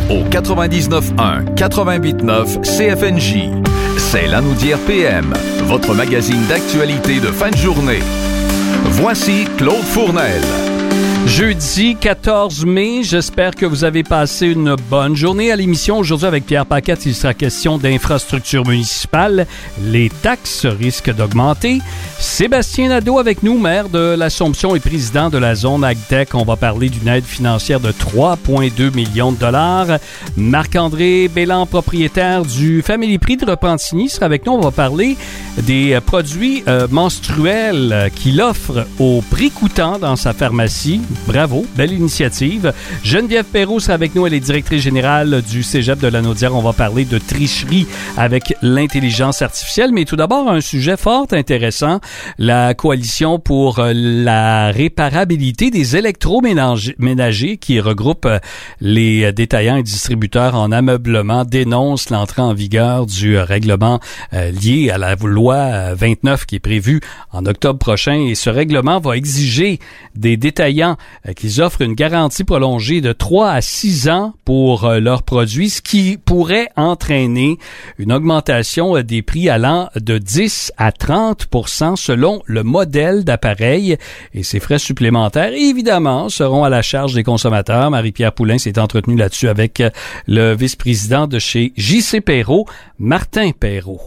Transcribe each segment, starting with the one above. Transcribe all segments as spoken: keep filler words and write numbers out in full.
au quatre-vingt-dix-neuf un quatre-vingt-huit neuf C F N J. C'est Lanaudière P M, votre magazine d'actualité de fin de journée. Voici Claude Fournel. Jeudi quatorze mai, j'espère que vous avez passé une bonne journée à l'émission. Aujourd'hui, avec Pierre Paquette, il sera question d'infrastructures municipales. Les taxes risquent d'augmenter. Sébastien Nadeau avec nous, maire de l'Assomption et président de la zone AgTech. On va parler d'une aide financière de trois virgule deux millions de dollars. Marc-André Bélan, propriétaire du Family Prix de Repentigny, sera avec nous. On va parler des produits euh, menstruels qu'il offre au prix coûtant dans sa pharmacie. Bravo, belle initiative. Geneviève Perrault sera avec nous, elle est directrice générale du Cégep de Lanaudière. On va parler de tricherie avec l'intelligence artificielle, mais tout d'abord, un sujet fort intéressant, la coalition pour la réparabilité des électroménagers qui regroupe les détaillants et distributeurs en ameublement dénonce l'entrée en vigueur du règlement lié à la loi vingt-neuf qui est prévue en octobre prochain, et ce règlement va exiger des détaillants qu'ils offrent une garantie prolongée de trois à six ans pour euh, leurs produits, ce qui pourrait entraîner une augmentation des prix allant de dix à trente pour cent selon le modèle d'appareil. Et ces frais supplémentaires, évidemment, seront à la charge des consommateurs. Marie-Pierre Poulin s'est entretenue là-dessus avec le vice-président de chez J C Perrault, Martin Perrault.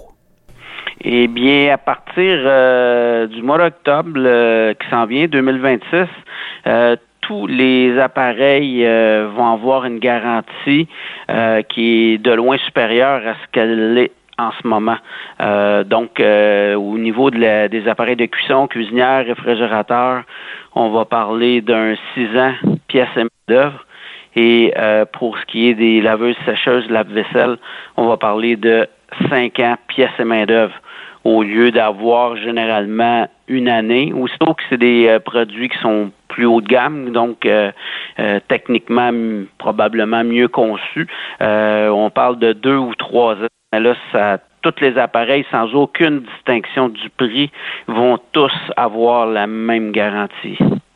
Eh bien, à partir euh, du mois d'octobre euh, qui s'en vient, deux mille vingt-six, euh, tous les appareils euh, vont avoir une garantie euh, qui est de loin supérieure à ce qu'elle est en ce moment. Euh, donc, euh, au niveau de la, des appareils de cuisson, cuisinières, réfrigérateurs, on va parler d'un six ans pièce et main-d'œuvre. Et euh, pour ce qui est des laveuses sécheuses, lave-vaisselle, on va parler de cinq ans pièce et main-d'œuvre, au lieu d'avoir généralement une année. Aussitôt que c'est des euh, produits qui sont plus haut de gamme, donc euh, euh, techniquement m- probablement mieux conçus, euh, on parle de deux ou trois ans. Mais là, ça, tous les appareils, sans aucune distinction du prix, vont tous avoir la même garantie.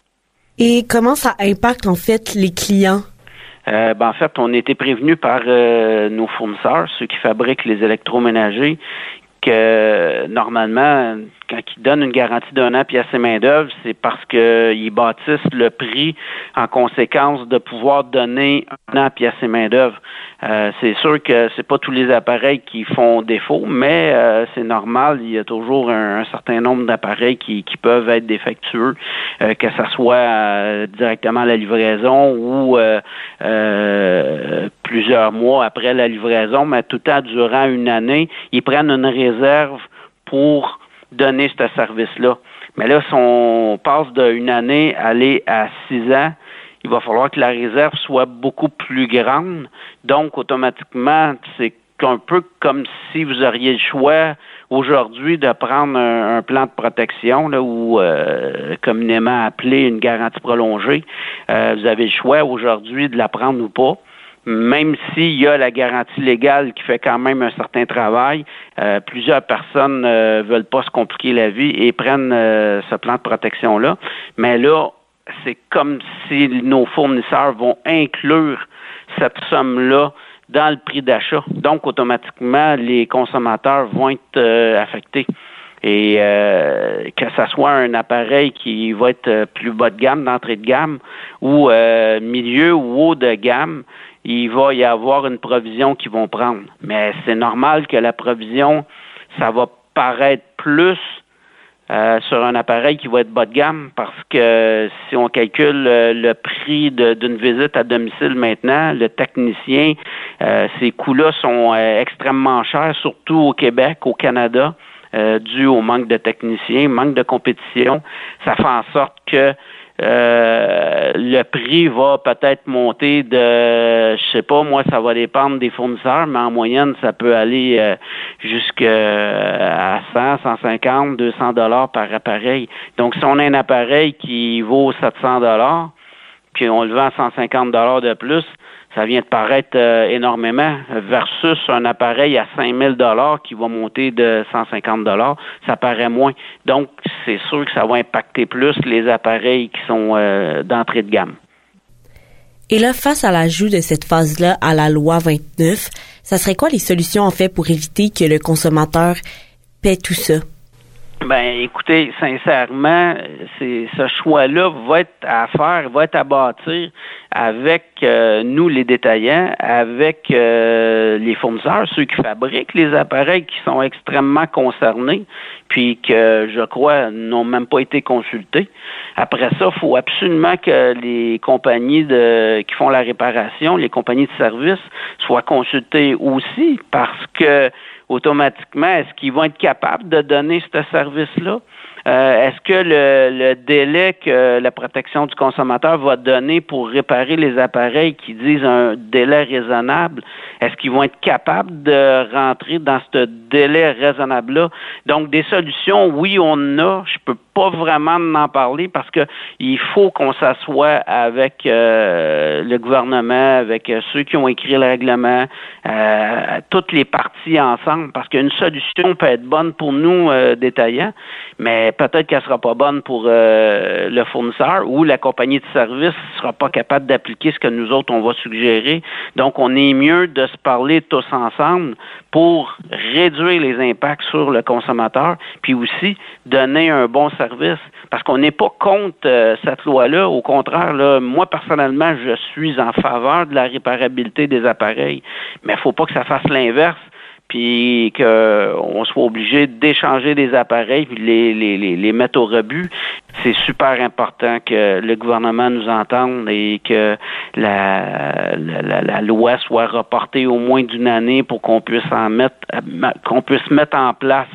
Et comment ça impacte en fait les clients? Euh, ben, en fait, on a été prévenus par euh, nos fournisseurs, ceux qui fabriquent les électroménagers, que normalement, quand ils donnent une garantie d'un an pièce et main-d'œuvre, c'est parce qu'ils bâtissent le prix en conséquence de pouvoir donner un an pièce et main-d'œuvre. Euh, c'est sûr que c'est pas tous les appareils qui font défaut, mais euh, c'est normal, il y a toujours un, un certain nombre d'appareils qui, qui peuvent être défectueux, euh, que ça soit euh, directement à la livraison ou euh, euh, plusieurs mois après la livraison, mais tout le temps durant une année, ils prennent une réserve pour donner ce service-là. Mais là, si on passe d'une année à aller à six ans, il va falloir que la réserve soit beaucoup plus grande. Donc, automatiquement, c'est un peu comme si vous auriez le choix aujourd'hui de prendre un, un plan de protection, là, ou euh, communément appelé une garantie prolongée. Euh, vous avez le choix aujourd'hui de la prendre ou pas. Même s'il y a la garantie légale qui fait quand même un certain travail, euh, plusieurs personnes ne euh, veulent pas se compliquer la vie et prennent euh, ce plan de protection-là. Mais là, c'est comme si nos fournisseurs vont inclure cette somme-là dans le prix d'achat. Donc, automatiquement, les consommateurs vont être euh, affectés. Et euh, que ce soit un appareil qui va être plus bas de gamme, d'entrée de gamme, ou euh, milieu ou haut de gamme, il va y avoir une provision qu'ils vont prendre. Mais c'est normal que la provision, ça va paraître plus euh, sur un appareil qui va être bas de gamme, parce que si on calcule euh, le prix de, d'une visite à domicile maintenant, le technicien, euh, ces coûts-là sont euh, extrêmement chers, surtout au Québec, au Canada, euh, dû au manque de techniciens, manque de compétition. Ça fait en sorte que Euh, le prix va peut-être monter de, je sais pas, moi, ça va dépendre des fournisseurs, mais en moyenne, ça peut aller euh, jusqu'à cent, cent cinquante, deux cents dollars par appareil. Donc, si on a un appareil qui vaut sept cents dollars, puis on le vend à cent cinquante dollars de plus, ça vient de paraître euh, énormément, versus un appareil à cinq mille dollars qui va monter de cent cinquante dollars, ça paraît moins. Donc, c'est sûr que ça va impacter plus les appareils qui sont euh, d'entrée de gamme. Et là, face à l'ajout de cette phase-là à la loi vingt-neuf, ça serait quoi les solutions en fait pour éviter que le consommateur paie tout ça? Ben, écoutez, sincèrement, c'est ce choix-là va être à faire, va être à bâtir avec euh, nous, les détaillants, avec euh, les fournisseurs, ceux qui fabriquent les appareils qui sont extrêmement concernés, puis que, je crois, n'ont même pas été consultés. Après ça, il faut absolument que les compagnies de qui font la réparation, les compagnies de services, soient consultées aussi, parce que automatiquement, est-ce qu'ils vont être capables de donner ce service-là? Euh, est-ce que le, le délai que la protection du consommateur va donner pour réparer les appareils qui disent un délai raisonnable, est-ce qu'ils vont être capables de rentrer dans ce délai raisonnable-là? Donc, des solutions, oui, on en a. Je peux pas vraiment en parler parce que il faut qu'on s'assoie avec euh, le gouvernement, avec euh, ceux qui ont écrit le règlement, euh, toutes les parties ensemble, parce qu'une solution peut être bonne pour nous, euh, détaillants, mais peut-être qu'elle sera pas bonne pour euh, le fournisseur ou la compagnie de service sera pas capable d'appliquer ce que nous autres, on va suggérer. Donc, on est mieux de se parler tous ensemble pour réduire les impacts sur le consommateur, puis aussi donner un bon service. Parce qu'on n'est pas contre euh, cette loi-là. Au contraire, là, moi, personnellement, je suis en faveur de la réparabilité des appareils. Mais il ne faut pas que ça fasse l'inverse, puis qu'on soit obligé d'échanger des appareils puis les, les, les, les mettre au rebut. C'est super important que le gouvernement nous entende et que la, la, la, la loi soit reportée au moins d'une année pour qu'on puisse en mettre, qu'on puisse mettre en place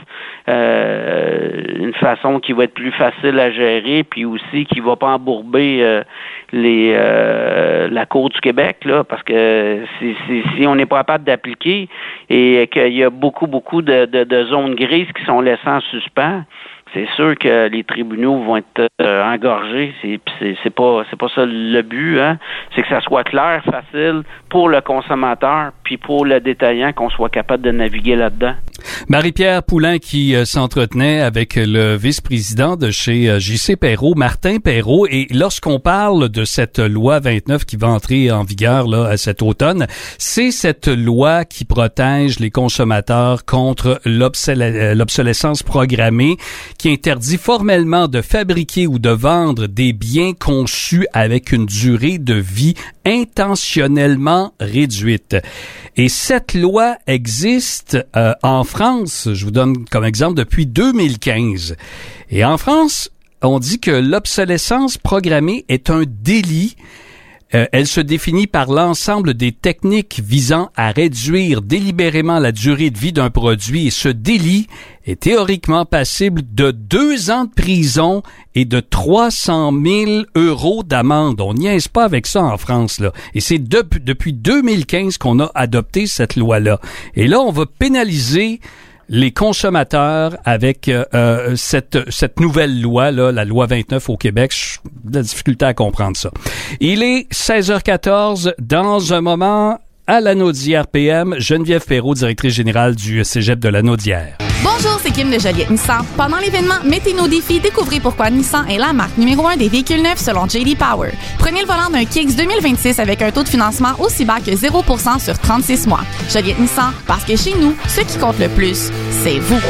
euh, une façon qui va être plus facile à gérer, puis aussi qui va pas embourber euh, les euh, la Cour du Québec, là, parce que si, si, si on n'est pas capable d'appliquer et qu'il y a beaucoup, beaucoup de, de, de zones grises qui sont laissées en suspens, c'est sûr que les tribunaux vont être euh, engorgés. C'est, c'est, c'est pas, c'est pas ça le but, hein. C'est que ça soit clair, facile pour le consommateur, puis pour le détaillant, qu'on soit capable de naviguer là-dedans. Marie-Pierre Poulin qui euh, s'entretenait avec le vice-président de chez euh, J C Perrot, Martin Perrot, et lorsqu'on parle de cette loi vingt-neuf qui va entrer en vigueur là cet automne, c'est cette loi qui protège les consommateurs contre l'obsolé- l'obsolescence programmée, qui interdit formellement de fabriquer ou de vendre des biens conçus avec une durée de vie intentionnellement réduite. Et cette loi existe euh, en France, je vous donne comme exemple, depuis deux mille quinze. Et en France, on dit que l'obsolescence programmée est un délit. Euh, elle se définit par l'ensemble des techniques visant à réduire délibérément la durée de vie d'un produit, et ce délit est théoriquement passible de deux ans de prison et de trois cent mille euros d'amende. On niaise pas avec ça en France, là. Et c'est de, depuis deux mille quinze qu'on a adopté cette loi-là. Et là, on va pénaliser les consommateurs avec euh, cette cette nouvelle loi là, la loi vingt-neuf au Québec. J'ai de la difficulté à comprendre ça. Il est seize heures quatorze. Dans un moment, à Lanaudière P M, Geneviève Perrault, directrice générale du Cégep de Lanaudière. Bonjour, c'est Kim de Joliette Nissan. Pendant l'événement Mettez nos défis, découvrez pourquoi Nissan est la marque numéro un des véhicules neufs selon J D Power. Prenez le volant d'un Kicks deux mille vingt-six avec un taux de financement aussi bas que zéro pour cent sur trente-six mois. Joliette Nissan, parce que chez nous, ce qui compte le plus, c'est vous.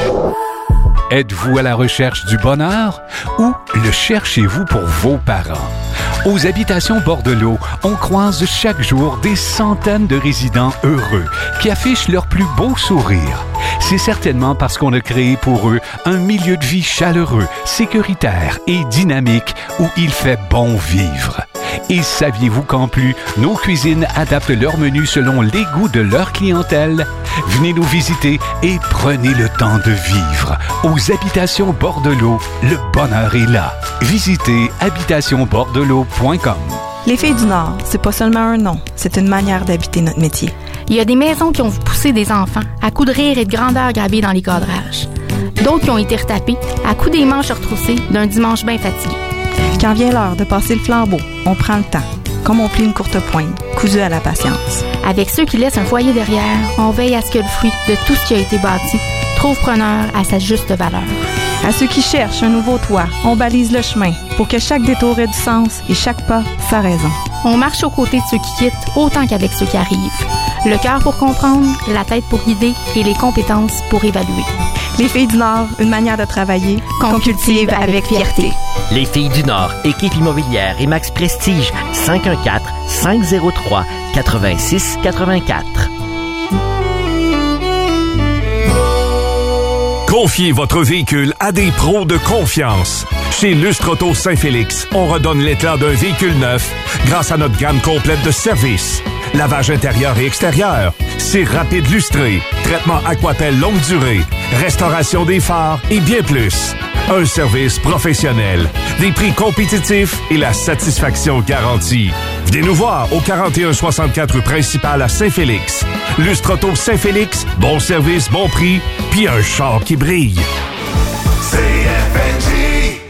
Êtes-vous à la recherche du bonheur ou le cherchez-vous pour vos parents? Aux Habitations Bordelot, on croise chaque jour des centaines de résidents heureux qui affichent leur plus beau sourire. C'est certainement parce qu'on a créé pour eux un milieu de vie chaleureux, sécuritaire et dynamique où il fait bon vivre. Et saviez-vous qu'en plus, nos cuisines adaptent leur menu selon les goûts de leur clientèle? Venez nous visiter et prenez le temps de vivre. Aux Habitations Bordelot, le bonheur est là. Visitez habitation bordelot point com. Les Filles du Nord, c'est pas seulement un nom, c'est une manière d'habiter notre métier. Il y a des maisons qui ont poussé des enfants à coups de rire et de grandeur gravés dans les cadrages. D'autres qui ont été retapés à coups des manches retroussées d'un dimanche bien fatigué. Quand vient l'heure de passer le flambeau, on prend le temps, comme on plie une courte poigne, cousue à la patience. Avec ceux qui laissent un foyer derrière, on veille à ce que le fruit de tout ce qui a été bâti trouve preneur à sa juste valeur. À ceux qui cherchent un nouveau toit, on balise le chemin pour que chaque détour ait du sens et chaque pas sa raison. On marche aux côtés de ceux qui quittent autant qu'avec ceux qui arrivent. Le cœur pour comprendre, la tête pour guider et les compétences pour évaluer. Les Filles du Nord, une manière de travailler qu'on cultive avec fierté. Les Filles du Nord, équipe immobilière et Max Prestige, cinq un quatre, cinq zéro trois, huit six huit quatre. Confiez votre véhicule à des pros de confiance. Chez Lustre Auto Saint-Félix, on redonne l'éclat d'un véhicule neuf grâce à notre gamme complète de services. Lavage intérieur et extérieur, cire rapide lustré, traitement Aquapel longue durée, restauration des phares et bien plus. Un service professionnel, des prix compétitifs et la satisfaction garantie. Venez nous voir au quarante et un soixante-quatre rue principale à Saint-Félix. Lustre Auto Saint-Félix, bon service, bon prix, puis un char qui brille. C F N J.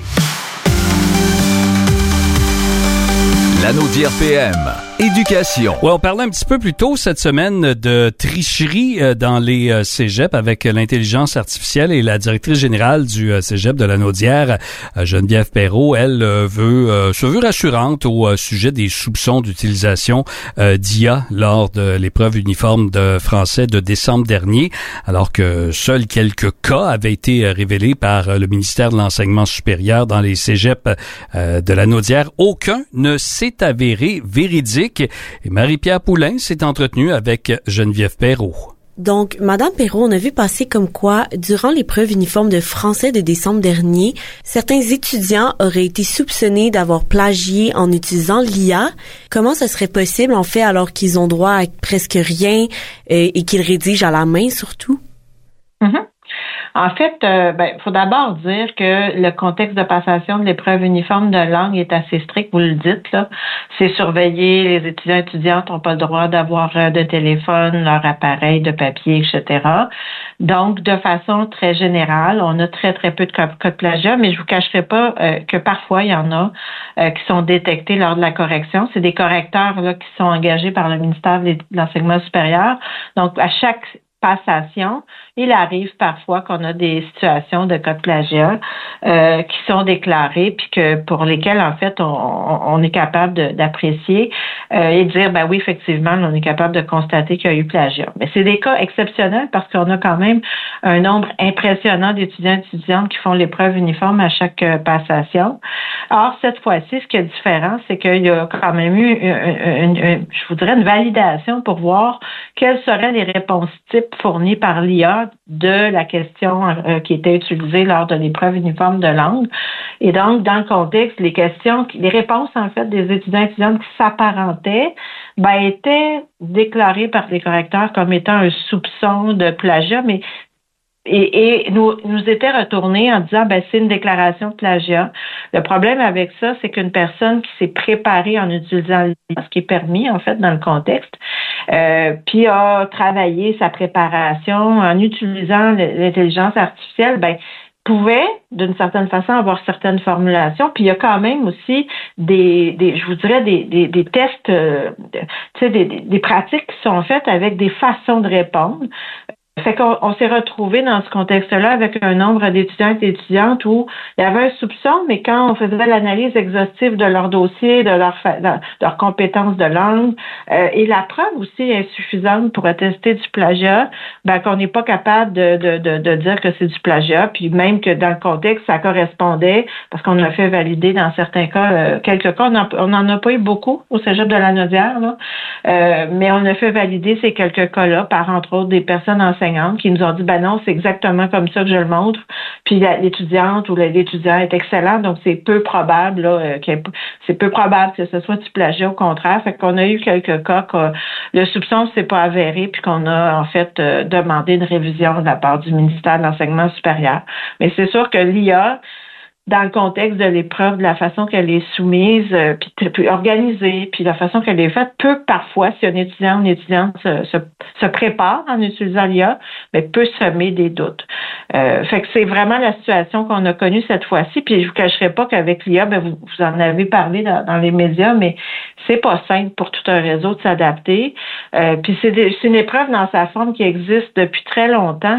Lanaudière P M. Éducation. Ouais, on parlait un petit peu plus tôt cette semaine de tricherie dans les cégeps avec l'intelligence artificielle et la directrice générale du cégep de Lanaudière, Geneviève Perrault, elle veut se veut rassurante au sujet des soupçons d'utilisation d'I A lors de l'épreuve uniforme de français de décembre dernier, alors que seuls quelques cas avaient été révélés par le ministère de l'Enseignement supérieur dans les cégeps de Lanaudière. Aucun ne s'est avéré véridique. Et Marie-Pierre Poulain s'est entretenue avec Geneviève Perrault. Donc, Madame Perrault, on a vu passer comme quoi, durant l'épreuve uniforme de français de décembre dernier, certains étudiants auraient été soupçonnés d'avoir plagié en utilisant l'I A. Comment ce serait possible, en fait, alors qu'ils ont droit à presque rien euh, et qu'ils rédigent à la main, surtout? Mm-hmm. En fait, euh, ben, faut d'abord dire que le contexte de passation de l'épreuve uniforme de langue est assez strict, vous le dites, là. C'est surveillé, les étudiants et étudiantes n'ont pas le droit d'avoir de téléphone, leur appareil de papier, et cetera. Donc, de façon très générale, on a très, très peu de cas de plagiat, mais je vous cacherai pas euh, que parfois, il y en a euh, qui sont détectés lors de la correction. C'est des correcteurs là qui sont engagés par le ministère de l'Enseignement supérieur. Donc, à chaque passation, il arrive parfois qu'on a des situations de cas de plagiat euh, qui sont déclarées puis que pour lesquelles en fait on, on est capable de, d'apprécier euh, et de dire ben oui effectivement on est capable de constater qu'il y a eu plagiat. Mais c'est des cas exceptionnels parce qu'on a quand même un nombre impressionnant d'étudiants et étudiantes qui font l'épreuve uniforme à chaque euh, passation. Or cette fois-ci, ce qui est différent, c'est qu'il y a quand même eu une, une, une, je voudrais une validation pour voir quelles seraient les réponses types fournies par l'I A de la question euh, qui était utilisée lors de l'épreuve uniforme de langue. Et donc, dans le contexte, les questions, les réponses, en fait, des étudiants et étudiantes qui s'apparentaient, ben, étaient déclarées par les correcteurs comme étant un soupçon de plagiat, mais Et, et nous, nous était retourné en disant, ben, c'est une déclaration de plagiat. Le problème avec ça, c'est qu'une personne qui s'est préparée en utilisant l'I A, ce qui est permis, en fait, dans le contexte, euh, puis a travaillé sa préparation en utilisant l'intelligence artificielle, ben, pouvait, d'une certaine façon, avoir certaines formulations. Puis il y a quand même aussi des, des je vous dirais, des, des, des tests, euh, tu sais, des, des, des pratiques qui sont faites avec des façons de répondre. Fait qu'on on s'est retrouvé dans ce contexte-là avec un nombre d'étudiants et d'étudiantes où il y avait un soupçon, mais quand on faisait l'analyse exhaustive de leur dossier, de leur, fa- de leurs compétences de langue, euh, et la preuve aussi insuffisante pour attester du plagiat, ben qu'on n'est pas capable de, de, de, de dire que c'est du plagiat, puis même que dans le contexte, ça correspondait, parce qu'on a fait valider dans certains cas, euh, quelques cas, on n'en a pas eu beaucoup au cégep de Lanaudière, là, euh, mais on a fait valider ces quelques cas-là par, entre autres, des personnes enseignantes qui nous ont dit, ben non, c'est exactement comme ça que je le montre. Puis l'étudiante ou l'étudiant est excellent, donc c'est peu probable, là, que, c'est peu probable que ce soit du plagiat, au contraire. Fait qu'on a eu quelques cas que le soupçon ne s'est pas avéré, puis qu'on a en fait euh, demandé une révision de la part du ministère de l'Enseignement supérieur. Mais c'est sûr que l'I A, dans le contexte de l'épreuve, de la façon qu'elle est soumise, euh, puis, puis organisée, puis la façon qu'elle est faite, peut parfois, si un étudiant ou une étudiante se, se, se prépare en utilisant l'I A, mais peut semer des doutes. Euh, fait que c'est vraiment la situation qu'on a connue cette fois-ci, puis je vous cacherai pas qu'avec l'I A, ben vous, vous en avez parlé dans, dans les médias, mais c'est pas simple pour tout un réseau de s'adapter. Euh, puis c'est, des, c'est une épreuve dans sa forme qui existe depuis très longtemps.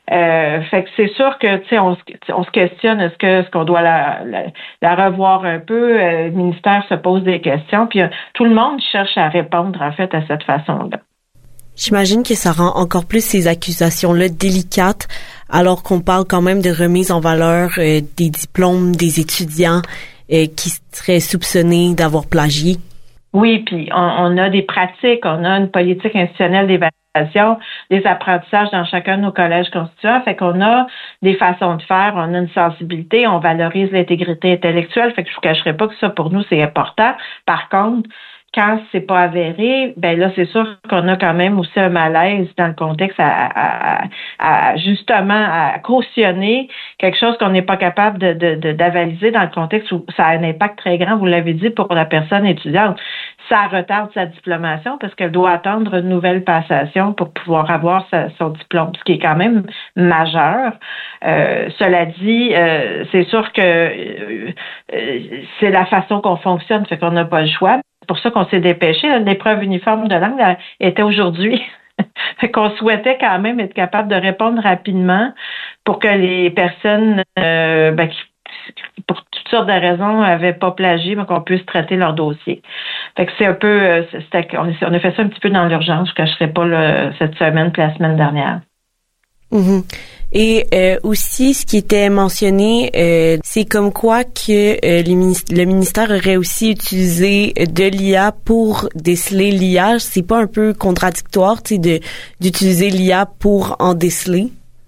Euh, fait que c'est sûr que tu sais on, on se questionne est-ce que est-ce qu'on doit la, la, la revoir un peu. Euh, le ministère se pose des questions, puis euh, tout le monde cherche à répondre en fait à cette façon-là. J'imagine que ça rend encore plus ces accusations-là délicates, alors qu'on parle quand même de remise en valeur euh, des diplômes des étudiants euh, qui seraient soupçonnés d'avoir plagié. Oui, puis on, on a des pratiques, on a une politique institutionnelle d'évaluation, des apprentissages dans chacun de nos collèges constituants, fait qu'on a des façons de faire, on a une sensibilité, on valorise l'intégrité intellectuelle, fait que je vous cacherai pas que ça pour nous c'est important. Par contre, quand c'est pas avéré, ben là, c'est sûr qu'on a quand même aussi un malaise dans le contexte à, à, à justement à cautionner quelque chose qu'on n'est pas capable de, de, de d'avaliser dans le contexte où ça a un impact très grand, vous l'avez dit, pour la personne étudiante. Ça retarde sa diplomation parce qu'elle doit attendre une nouvelle passation pour pouvoir avoir sa, son diplôme, ce qui est quand même majeur. Euh, cela dit, euh, c'est sûr que euh, euh, c'est la façon qu'on fonctionne, fait qu'on n'a pas le choix. C'est pour ça qu'on s'est dépêché. L'épreuve uniforme de langue là, était aujourd'hui. Fait qu'on souhaitait quand même être capable de répondre rapidement pour que les personnes euh, ben, qui, pour toutes sortes de raisons, n'avaient pas plagié, mais qu'on puisse traiter leur dossier. Fait que c'est un peu... C'était, on a fait ça un petit peu dans l'urgence. Je ne cacherai pas là, cette semaine puis la semaine dernière. Mm-hmm. Et euh, aussi, ce qui était mentionné, euh, c'est comme quoi que euh, les ministères, le ministère aurait aussi utilisé de l'I A pour déceler l'I A. C'est pas un peu contradictoire, tu sais, de d'utiliser l'I A pour en déceler?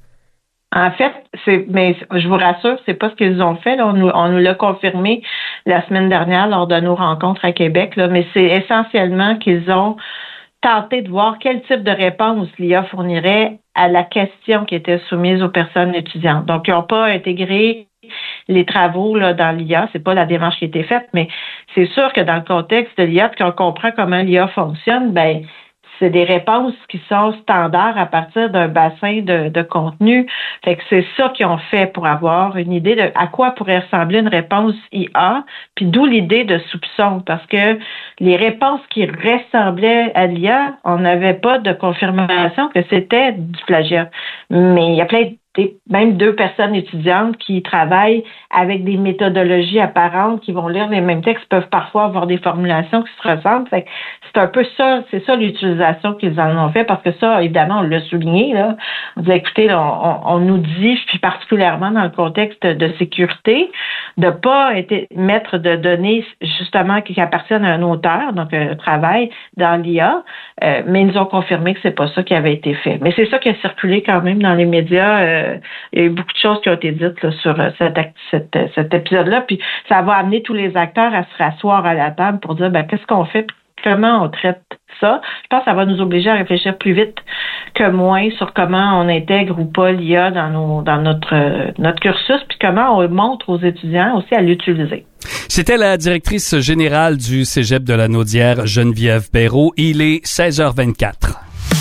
En fait, c'est, mais je vous rassure, c'est pas ce qu'ils ont fait. Là. On nous, on nous l'a confirmé la semaine dernière lors de nos rencontres à Québec. Là, mais c'est essentiellement qu'ils ont tenté de voir quel type de réponse l'I A fournirait à la question qui était soumise aux personnes étudiantes. Donc, ils n'ont pas intégré les travaux là, dans l'I A. C'est pas la démarche qui a été faite, mais c'est sûr que dans le contexte de l'I A, puis qu'on comprend comment l'I A fonctionne, ben c'est des réponses qui sont standards à partir d'un bassin de, de contenu. Fait que c'est ça qu'ils ont fait pour avoir une idée de à quoi pourrait ressembler une réponse I A, puis d'où l'idée de soupçon, parce que les réponses qui ressemblaient à l'I A, on n'avait pas de confirmation que c'était du plagiat. Mais il y a plein de Des, même deux personnes étudiantes qui travaillent avec des méthodologies apparentes, qui vont lire les mêmes textes, peuvent parfois avoir des formulations qui se ressemblent. Fait que c'est un peu ça, c'est ça l'utilisation qu'ils en ont fait, parce que ça, évidemment, on l'a souligné, là. On dit, écoutez, là, on, on nous dit, puis particulièrement dans le contexte de sécurité, de pas être, mettre de données, justement, qui appartiennent à un auteur, donc un travail dans l'I A, euh, mais ils nous ont confirmé que c'est pas ça qui avait été fait. Mais c'est ça qui a circulé quand même dans les médias. Euh, il y a eu beaucoup de choses qui ont été dites là, sur cet, cet, cet épisode-là, puis ça va amener tous les acteurs à se rasseoir à la table pour dire ben, qu'est-ce qu'on fait, comment on traite ça. Je pense que ça va nous obliger à réfléchir plus vite que moins sur comment on intègre ou pas l'I A dans, nos, dans notre, notre cursus, puis comment on montre aux étudiants aussi à l'utiliser. C'était la directrice générale du Cégep de la Naudière, Geneviève Perrault. Il est seize heures vingt-quatre.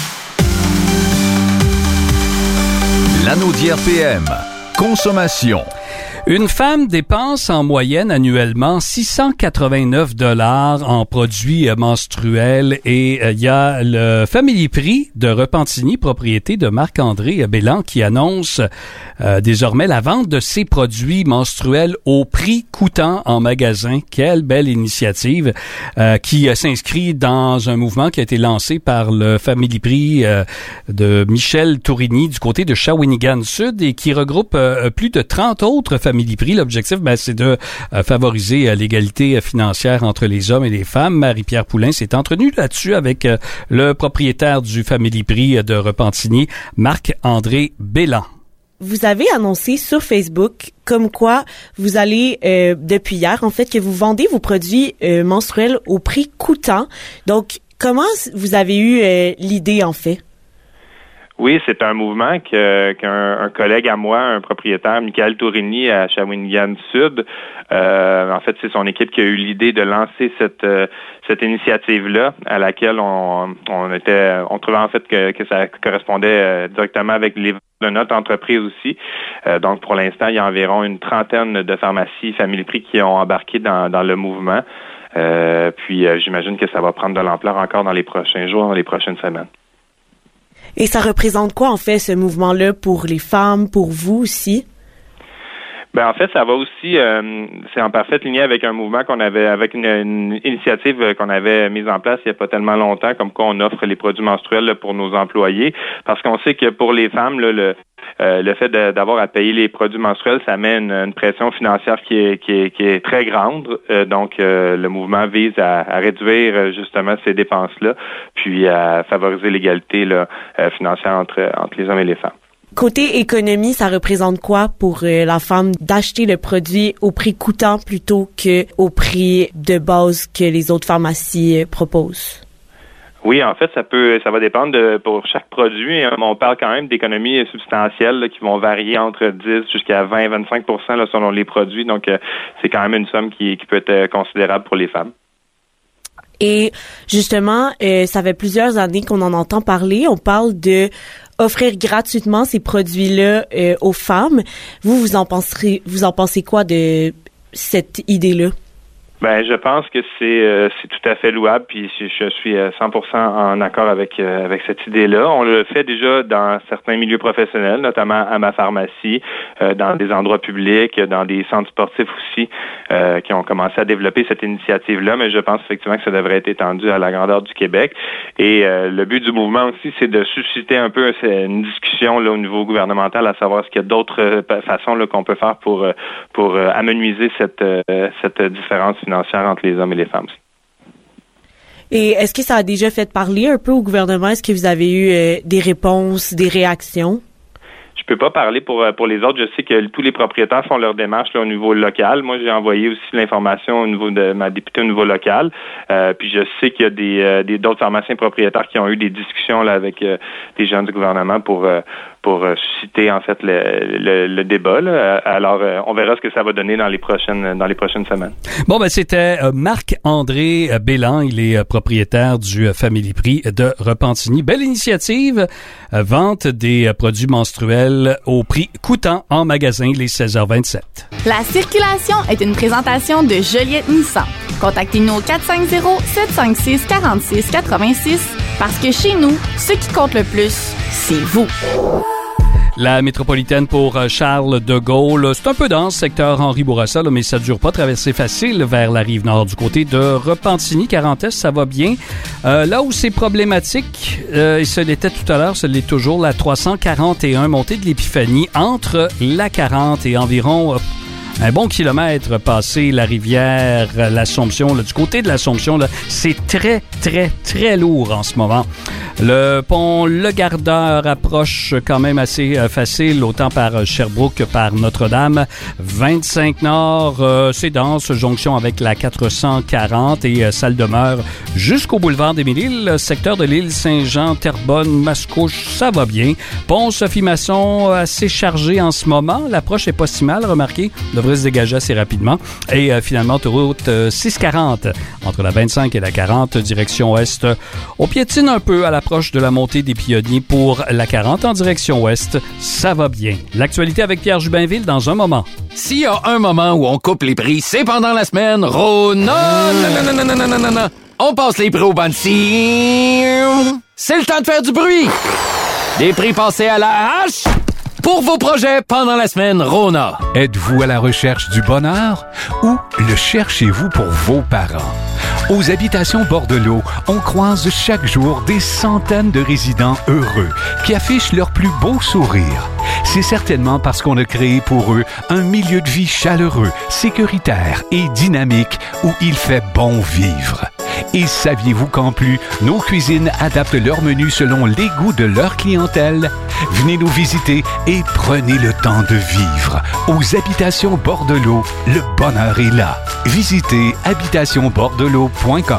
La Naudière P M. Consommation. Une femme dépense en moyenne annuellement six cent quatre-vingt-neuf dollars en produits menstruels et il euh, y a le Family Prix de Repentigny, propriété de Marc-André Bélan, qui annonce euh, désormais la vente de ses produits menstruels au prix coûtant en magasin. Quelle belle initiative euh, qui euh, s'inscrit dans un mouvement qui a été lancé par le Family Prix euh, de Michel Tourigny du côté de Shawinigan Sud et qui regroupe euh, plus de trente autres familles. Prix. L'objectif, ben, c'est de euh, favoriser euh, l'égalité financière entre les hommes et les femmes. Marie-Pierre Poulin s'est entretenue là-dessus avec euh, le propriétaire du Family Prix de Repentigny, Marc-André Bélan. Vous avez annoncé sur Facebook comme quoi vous allez, euh, depuis hier, en fait, que vous vendez vos produits euh, menstruels au prix coûtant. Donc, comment vous avez eu euh, l'idée, en fait? Oui, c'est un mouvement que, qu'un un collègue à moi, un propriétaire, Michael Tourigny à Shawinigan Sud, euh, en fait, c'est son équipe qui a eu l'idée de lancer cette euh, cette initiative-là, à laquelle on on était, on trouvait en fait que, que ça correspondait euh, directement avec les de notre entreprise aussi. Euh, donc, pour l'instant, il y a environ une trentaine de pharmacies Family Prix qui ont embarqué dans dans le mouvement. Euh, puis, euh, j'imagine que ça va prendre de l'ampleur encore dans les prochains jours, dans les prochaines semaines. Et ça représente quoi, en fait, ce mouvement-là pour les femmes, pour vous aussi? Ben en fait, ça va aussi, euh, c'est en parfaite lignée avec un mouvement qu'on avait, avec une, une initiative qu'on avait mise en place il n'y a pas tellement longtemps, comme quoi on offre les produits menstruels là, pour nos employés, parce qu'on sait que pour les femmes, là, le euh, le fait de, d'avoir à payer les produits menstruels, ça met une, une pression financière qui est qui est, qui est très grande. Euh, donc, euh, le mouvement vise à, à réduire justement ces dépenses-là, puis à favoriser l'égalité là, euh, financière entre entre les hommes et les femmes. Côté économie, ça représente quoi pour euh, la femme d'acheter le produit au prix coûtant plutôt que au prix de base que les autres pharmacies euh, proposent? Oui, en fait, ça peut, ça va dépendre de pour chaque produit. On parle quand même d'économies substantielles là, qui vont varier entre dix jusqu'à vingt à vingt-cinq pour cent là, selon les produits. Donc, euh, c'est quand même une somme qui, qui peut être considérable pour les femmes. Et justement, euh, ça fait plusieurs années qu'on en entend parler. On parle de offrir gratuitement ces produits-là euh, aux femmes. Vous, vous en penserez, vous en pensez quoi de cette idée-là? Ben, je pense que c'est euh, c'est tout à fait louable, puis je, je suis cent pour cent en accord avec euh, avec cette idée-là. On le fait déjà dans certains milieux professionnels, notamment à ma pharmacie, euh, dans des endroits publics, dans des centres sportifs aussi, euh, qui ont commencé à développer cette initiative-là. Mais je pense effectivement que ça devrait être étendu à la grandeur du Québec. Et euh, le but du mouvement aussi, c'est de susciter un peu une discussion là au niveau gouvernemental, à savoir est-ce qu'il y a d'autres euh, façons là qu'on peut faire pour euh, pour euh, amenuiser cette euh, cette différence financière entre les hommes et les femmes. Et est-ce que ça a déjà fait parler un peu au gouvernement? Est-ce que vous avez eu euh, des réponses, des réactions? Je peux pas parler pour pour les autres. Je sais que tous les propriétaires font leur démarche là, au niveau local. Moi, j'ai envoyé aussi l'information au niveau de ma députée au niveau local. Euh, puis je sais qu'il y a des, euh, des d'autres pharmaciens propriétaires qui ont eu des discussions là avec euh, des gens du gouvernement pour euh, pour euh, susciter en fait le, le, le débat. Là. Alors, euh, on verra ce que ça va donner dans les prochaines dans les prochaines semaines. Bon, ben c'était euh, Marc-André Bélan. Il est euh, propriétaire du euh, Family Prix de Repentigny. Belle initiative, euh, vente des euh, produits menstruels au prix coûtant en magasin les seize heures vingt-sept. La circulation est une présentation de Joliette Nissan. Contactez-nous au quatre cinq zéro, sept cinq six, quatre six huit six parce que chez nous, ce qui compte le plus, c'est vous. La métropolitaine pour Charles de Gaulle. C'est un peu dense, secteur Henri Bourassa, là, mais ça ne dure pas. Traversée facile vers la rive nord du côté de Repentigny. quarante Est, ça va bien. Euh, là où c'est problématique, euh, et ce l'était tout à l'heure, ce l'est toujours, la trois cent quarante et un montée de l'Épiphanie entre la quarante et environ... Euh, un bon kilomètre passé la rivière l'Assomption, là, du côté de l'Assomption, là, c'est très, très, très lourd en ce moment. Le pont Le Gardeur approche quand même assez euh, facile, autant par Sherbrooke que par Notre-Dame. vingt-cinq Nord, euh, c'est dense, jonction avec la quatre cent quarante et euh, ça le demeure jusqu'au boulevard des Mille-Îles, secteur de l'île Saint-Jean, Terrebonne, Mascouche, ça va bien. Pont Sophie-Masson, assez chargé en ce moment. L'approche est pas si mal, remarquez. Devrait se dégager assez rapidement. Et euh, finalement, autoroute euh, six cent quarante entre la vingt-cinq et la quarante, direction ouest. On piétine un peu à l'approche de la montée des Pionniers pour la quarante en direction ouest. Ça va bien. L'actualité avec Pierre Jubinville dans un moment. S'il y a un moment où on coupe les prix, c'est pendant la semaine Rona. Non, non, non, non, non, non, non, non. On passe les prix au Bansi. C'est le temps de faire du bruit. Des prix passés à la hache. Pour vos projets pendant la semaine Rona. Êtes-vous à la recherche du bonheur ou le cherchez-vous pour vos parents? Aux Habitations Bordelot, on croise chaque jour des centaines de résidents heureux qui affichent leur plus beau sourire. C'est certainement parce qu'on a créé pour eux un milieu de vie chaleureux, sécuritaire et dynamique où il fait bon vivre. Et saviez-vous qu'en plus, nos cuisines adaptent leur menu selon les goûts de leur clientèle? Venez nous visiter et prenez le temps de vivre. Aux Habitations Bordelot, le bonheur est là. Visitez habitation bordelot point com.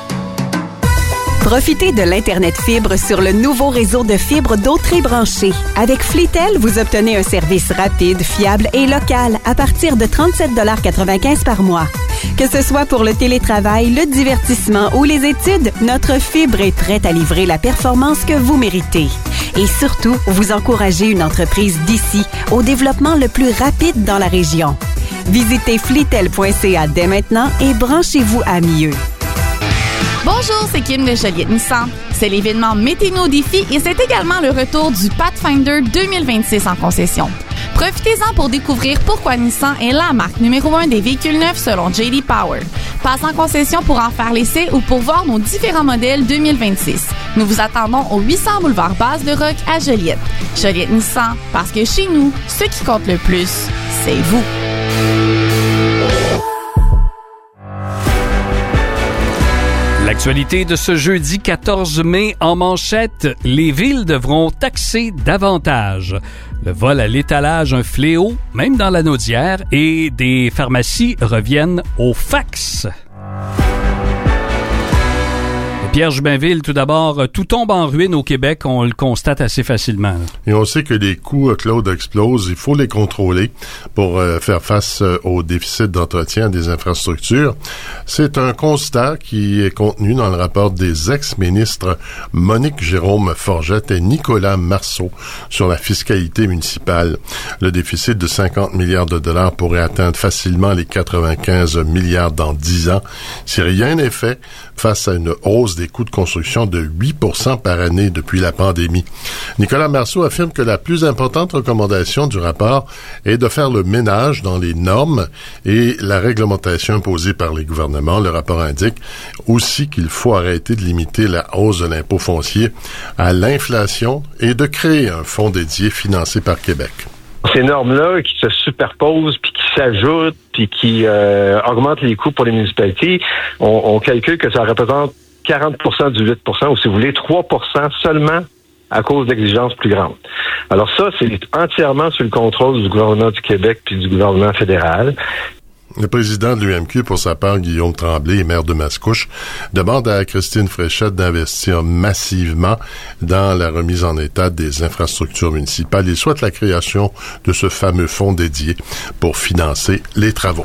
Profitez de l'Internet fibre sur le nouveau réseau de fibres d'Autrey branché. Avec Flitel, vous obtenez un service rapide, fiable et local à partir de trente-sept dollars quatre-vingt-quinze par mois. Que ce soit pour le télétravail, le divertissement ou les études, notre fibre est prête à livrer la performance que vous méritez. Et surtout, vous encouragez une entreprise d'ici au développement le plus rapide dans la région. Visitez flitel point c a dès maintenant et branchez-vous à mieux. Bonjour, c'est Kim de Joliette Nissan. C'est l'événement Mettez-nous au défi et c'est également le retour du Pathfinder deux mille vingt-six en concession. Profitez-en pour découvrir pourquoi Nissan est la marque numéro un des véhicules neufs selon J D Power. Passe en concession pour en faire l'essai ou pour voir nos différents modèles deux mille vingt-six. Nous vous attendons au huit cents boulevard Base de Roc à Joliette. Joliette Nissan, parce que chez nous, ce qui compte le plus, c'est vous. L'actualité de ce jeudi quatorze mai en manchette, les villes devront taxer davantage. Le vol à l'étalage, un fléau, même dans la Naudière, et des pharmacies reviennent au fax. Pierre Jubainville, tout d'abord, tout tombe en ruine au Québec, on le constate assez facilement. Là. Et on sait que les coûts, Claude, explosent. Il faut les contrôler pour euh, faire face euh, au déficit d'entretien des infrastructures. C'est un constat qui est contenu dans le rapport des ex-ministres Monique Jérôme Forgette et Nicolas Marceau sur la fiscalité municipale. Le déficit de cinquante milliards de dollars pourrait atteindre facilement les quatre-vingt-quinze milliards dans dix ans si rien n'est fait face à une hausse des coûts de construction de huit pour cent par année depuis la pandémie. Nicolas Marceau affirme que la plus importante recommandation du rapport est de faire le ménage dans les normes et la réglementation imposée par les gouvernements. Le rapport indique aussi qu'il faut arrêter de limiter la hausse de l'impôt foncier à l'inflation et de créer un fonds dédié financé par Québec. Ces normes-là qui se superposent puis qui s'ajoutent puis qui euh, augmentent les coûts pour les municipalités, on, on calcule que ça représente quarante pour cent du huit pour cent, ou si vous voulez, trois pour cent seulement à cause d'exigences plus grandes. Alors ça, c'est entièrement sous le contrôle du gouvernement du Québec puis du gouvernement fédéral. Le président de l'U M Q, pour sa part, Guillaume Tremblay, maire de Mascouche, demande à Christine Fréchette d'investir massivement dans la remise en état des infrastructures municipales. Il souhaite la création de ce fameux fonds dédié pour financer les travaux.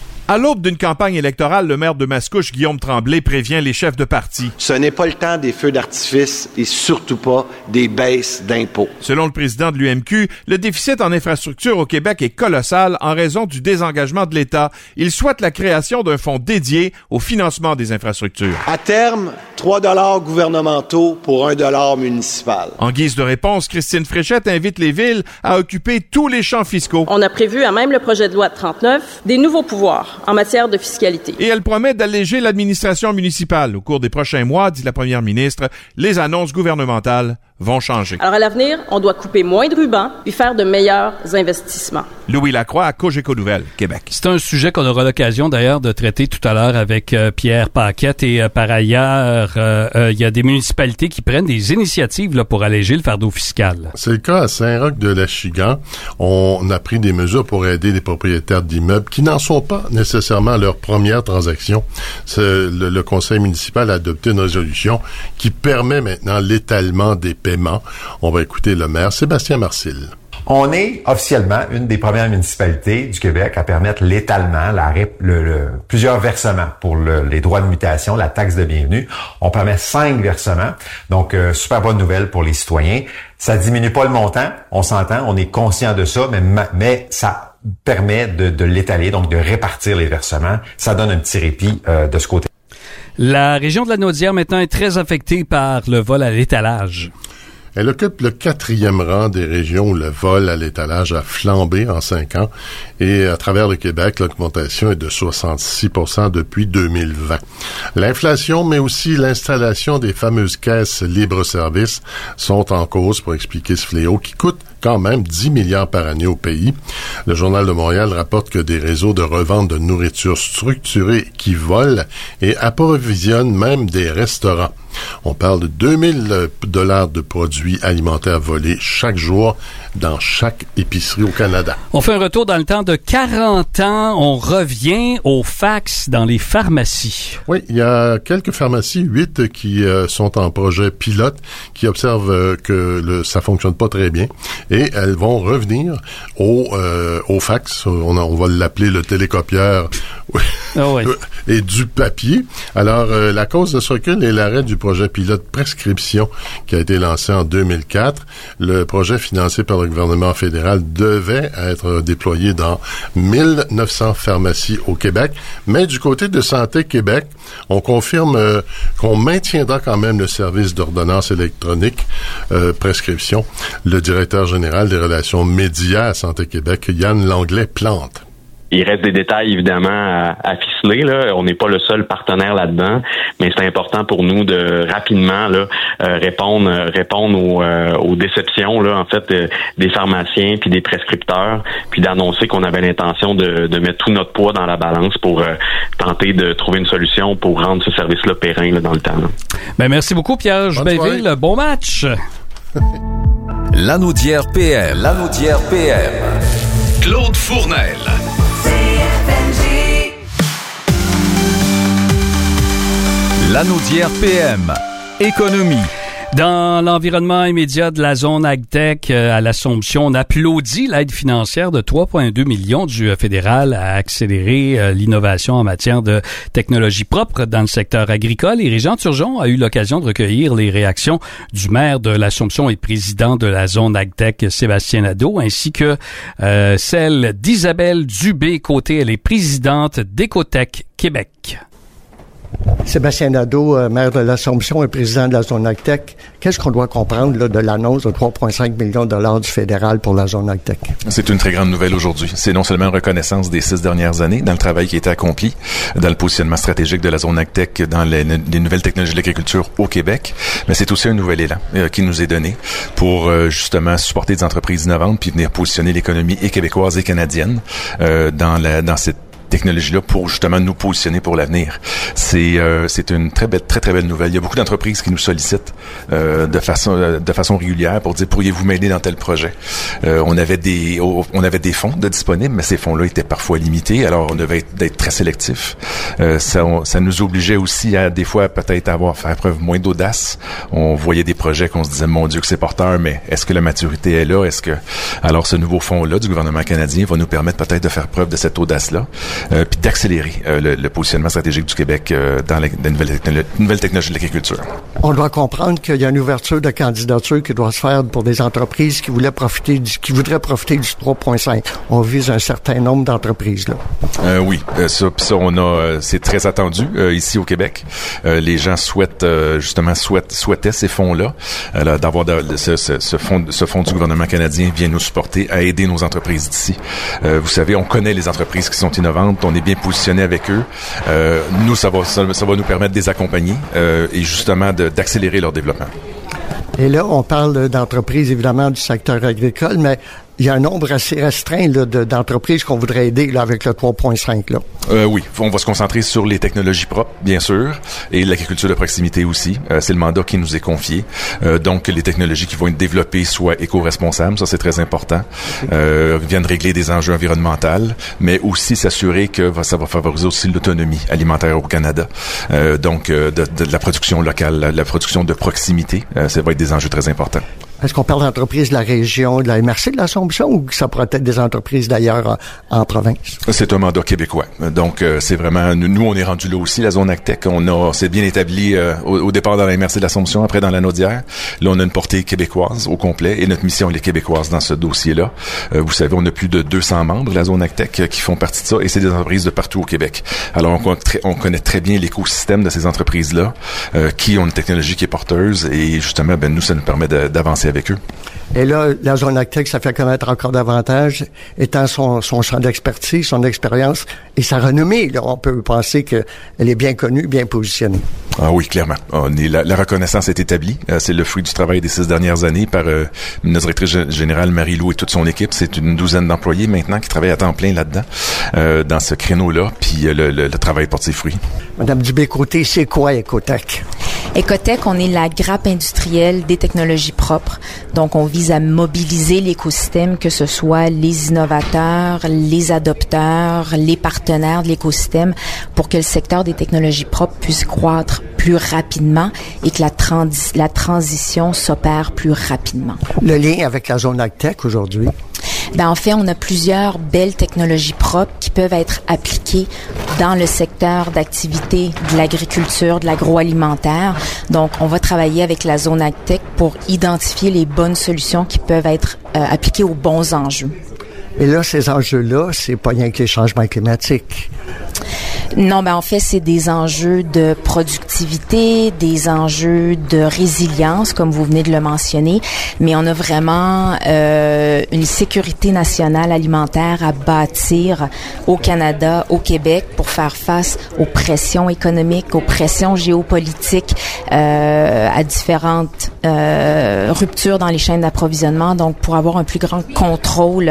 À l'aube d'une campagne électorale, le maire de Mascouche, Guillaume Tremblay, prévient les chefs de parti. Ce n'est pas le temps des feux d'artifice et surtout pas des baisses d'impôts. Selon le président de l'U M Q, le déficit en infrastructure au Québec est colossal en raison du désengagement de l'État. Il souhaite la création d'un fonds dédié au financement des infrastructures. À terme, trois dollars gouvernementaux pour un dollar municipal. En guise de réponse, Christine Fréchette invite les villes à occuper tous les champs fiscaux. On a prévu, à même le projet de loi de trente-neuf, des nouveaux pouvoirs en matière de fiscalité. Et elle promet d'alléger l'administration municipale. Au cours des prochains mois, dit la première ministre, les annonces gouvernementales vont changer. Alors à l'avenir, on doit couper moins de rubans puis faire de meilleurs investissements. Louis Lacroix à Cogeco Nouvelles, Québec. C'est un sujet qu'on aura l'occasion d'ailleurs de traiter tout à l'heure avec euh, Pierre Paquette et euh, par ailleurs, il euh, euh, y a des municipalités qui prennent des initiatives là, pour alléger le fardeau fiscal. C'est le cas à Saint-Roch-de-Lachigan. On a pris des mesures pour aider les propriétaires d'immeubles qui n'en sont pas nécessairement à leur première transaction. C'est, le, le conseil municipal a adopté une résolution qui permet maintenant l'étalement des paiements. On va écouter le maire Sébastien Marcil. On est officiellement une des premières municipalités du Québec à permettre l'étalement, la, le, le, plusieurs versements pour le, les droits de mutation, la taxe de bienvenue. On permet cinq versements, donc euh, super bonne nouvelle pour les citoyens. Ça diminue pas le montant, on s'entend, on est conscient de ça, mais, mais ça permet de, de l'étaler, donc de répartir les versements. Ça donne un petit répit euh, de ce côté. La région de la Naudière maintenant est très affectée par le vol à l'étalage. Elle occupe le quatrième rang des régions où le vol à l'étalage a flambé en cinq ans et à travers le Québec, l'augmentation est de soixante-six pour cent depuis deux mille vingt. L'inflation, mais aussi l'installation des fameuses caisses libre-service sont en cause pour expliquer ce fléau qui coûte quand même dix milliards par année au pays. Le Journal de Montréal rapporte que des réseaux de revente de nourriture structurée qui volent et approvisionnent même des restaurants. On parle de deux mille dollars de produits alimentaires volés chaque jour dans chaque épicerie au Canada. On fait un retour dans le temps de quarante ans. On revient au fax dans les pharmacies. Oui, il y a quelques pharmacies, huit, qui euh, sont en projet pilote, qui observent euh, que le, ça fonctionne pas très bien. Et elles vont revenir au, euh, au fax. On, a, on va l'appeler le télécopieur oh oui. et du papier. Alors, euh, la cause de ce recul est l'arrêt du projet pilote Prescription qui a été lancé en deux mille quatre. Le projet financé par le gouvernement fédéral devait être déployé dans mille neuf cents pharmacies au Québec. Mais du côté de Santé Québec, on confirme euh, qu'on maintiendra quand même le service d'ordonnance électronique euh, Prescription. Le directeur général des relations médias à Santé Québec, Yann Langlais-Plante. Il reste des détails, évidemment, à, à ficeler, là. On n'est pas le seul partenaire là-dedans, mais c'est important pour nous de rapidement là, euh, répondre répondre aux, euh, aux déceptions, là, en fait, euh, des pharmaciens puis des prescripteurs, puis d'annoncer qu'on avait l'intention de, de mettre tout notre poids dans la balance pour euh, tenter de trouver une solution pour rendre ce service-là périn là, dans le temps. Là. Ben, merci beaucoup, Pierre Jubainville. Bon match! Lanaudière P M. Lanaudière P M. Claude Fournel. Lanaudière P M. Économie. Dans l'environnement immédiat de la zone AgTech euh, à l'Assomption, on applaudit l'aide financière de trois virgule deux millions du fédéral à accélérer euh, l'innovation en matière de technologie propre dans le secteur agricole. Et Régent Turgeon a eu l'occasion de recueillir les réactions du maire de l'Assomption et président de la zone AgTech, Sébastien Nadeau, ainsi que euh, celle d'Isabelle Dubé-Côté. Elle est présidente d'Écotech Québec. Sébastien Nadeau, euh, maire de l'Assomption et président de la zone AgTech. Qu'est-ce qu'on doit comprendre là, de l'annonce de trois virgule cinq millions de dollars du fédéral pour la zone AgTech? C'est une très grande nouvelle aujourd'hui. C'est non seulement une reconnaissance des six dernières années dans le travail qui a été accompli, dans le positionnement stratégique de la zone AgTech, dans les, les nouvelles technologies de l'agriculture au Québec, mais c'est aussi un nouvel élan euh, qui nous est donné pour euh, justement supporter des entreprises innovantes puis venir positionner l'économie et québécoise et canadienne euh, dans, la, dans cette technologie-là pour justement nous positionner pour l'avenir. C'est euh, c'est une très belle très très belle nouvelle. Il y a beaucoup d'entreprises qui nous sollicitent euh, de façon euh, de façon régulière pour dire pourriez-vous m'aider dans tel projet. Euh, on avait des on avait des fonds de disponibles, mais ces fonds-là étaient parfois limités. Alors on devait être, être très sélectif. Euh, ça on, ça nous obligeait aussi à des fois peut-être avoir faire preuve moins d'audace. On voyait des projets qu'on se disait mon Dieu que c'est porteur, mais est-ce que la maturité est là? Est-ce que alors ce nouveau fonds-là du gouvernement canadien va nous permettre peut-être de faire preuve de cette audace-là? Euh, puis d'accélérer euh, le, le positionnement stratégique du Québec euh, dans la, la nouvelle, technolo- nouvelle technologie de l'agriculture. On doit comprendre qu'il y a une ouverture de candidature qui doit se faire pour des entreprises qui voulaient profiter du, qui voudraient profiter du trois virgule cinq. On vise un certain nombre d'entreprises là. Euh, oui, euh, ça, ça on a, euh, c'est très attendu euh, ici au Québec. Euh, les gens souhaitent euh, justement souhaitent souhaitaient ces fonds-là, euh, d'avoir de, de, ce, ce, ce fonds, ce fonds du gouvernement canadien vient nous supporter à aider nos entreprises d'ici. Euh, vous savez, on connaît les entreprises qui sont innovantes. On est bien positionné avec eux. Euh, nous, ça va, ça, ça va nous permettre de les accompagner euh, et justement de, d'accélérer leur développement. Et là, on parle d'entreprises, évidemment, du secteur agricole, mais il y a un nombre assez restreint là, de, d'entreprises qu'on voudrait aider là, avec le trois virgule cinq. Là. Euh, oui, on va se concentrer sur les technologies propres, bien sûr, et l'agriculture de proximité aussi. Euh, c'est le mandat qui nous est confié. Euh, donc, les technologies qui vont être développées soient éco-responsables, ça c'est très important, euh, viennent régler des enjeux environnementaux, mais aussi s'assurer que ça va favoriser aussi l'autonomie alimentaire au Canada. Euh, donc, euh, de, de la production locale, la, la production de proximité, euh, ça va être des enjeux très importants. Est-ce qu'on parle d'entreprises de la région, de la M R C de l'Assomption, ou que ça pourrait être des entreprises d'ailleurs en, en province? C'est un mandat québécois. Donc, euh, c'est vraiment... Nous, on est rendu là aussi, la zone AgTech. On a, c'est bien établi euh, au, au départ dans la M R C de l'Assomption, après dans la Lanaudière. Là, on a une portée québécoise au complet, et notre mission, elle est québécoise dans ce dossier-là. Euh, vous savez, on a plus de deux cents membres de la zone AgTech euh, qui font partie de ça, et c'est des entreprises de partout au Québec. Alors, on, on connaît très bien l'écosystème de ces entreprises-là, euh, qui ont une technologie qui est porteuse, et justement, ben nous, ça nous permet de, d'avancer avec eux. Et là, la zone AgTech, ça fait connaître encore davantage, étant son, son champ d'expertise, son expérience et sa renommée. Là, on peut penser qu'elle est bien connue, bien positionnée. Ah oui, clairement. On est, la, la reconnaissance est établie. Euh, c'est le fruit du travail des six dernières années par euh, notre directrice générale Marie-Lou et toute son équipe. C'est une douzaine d'employés maintenant qui travaillent à temps plein là-dedans, euh, dans ce créneau-là. Puis euh, le, le, le travail porte ses fruits. Madame Dubé-Côté, c'est quoi Écotech? Écotech, on est la grappe industrielle des technologies propres. Donc, on vise à mobiliser l'écosystème, que ce soit les innovateurs, les adopteurs, les partenaires de l'écosystème, pour que le secteur des technologies propres puisse croître plus rapidement et que la, trans- la transition s'opère plus rapidement. Le lien avec la zone AgTech aujourd'hui? Ben, en fait, on a plusieurs belles technologies propres qui peuvent être appliquées dans le secteur d'activité de l'agriculture, de l'agroalimentaire. Donc, on va travailler avec la zone AgTech pour identifier les bonnes solutions qui peuvent être euh, appliquées aux bons enjeux. Et là, ces enjeux-là, c'est pas rien que les changements climatiques. Non, ben en fait, c'est des enjeux de productivité, des enjeux de résilience, comme vous venez de le mentionner, mais on a vraiment euh, une sécurité nationale alimentaire à bâtir au Canada, au Québec, pour faire face aux pressions économiques, aux pressions géopolitiques, euh, à différentes euh, ruptures dans les chaînes d'approvisionnement, donc pour avoir un plus grand contrôle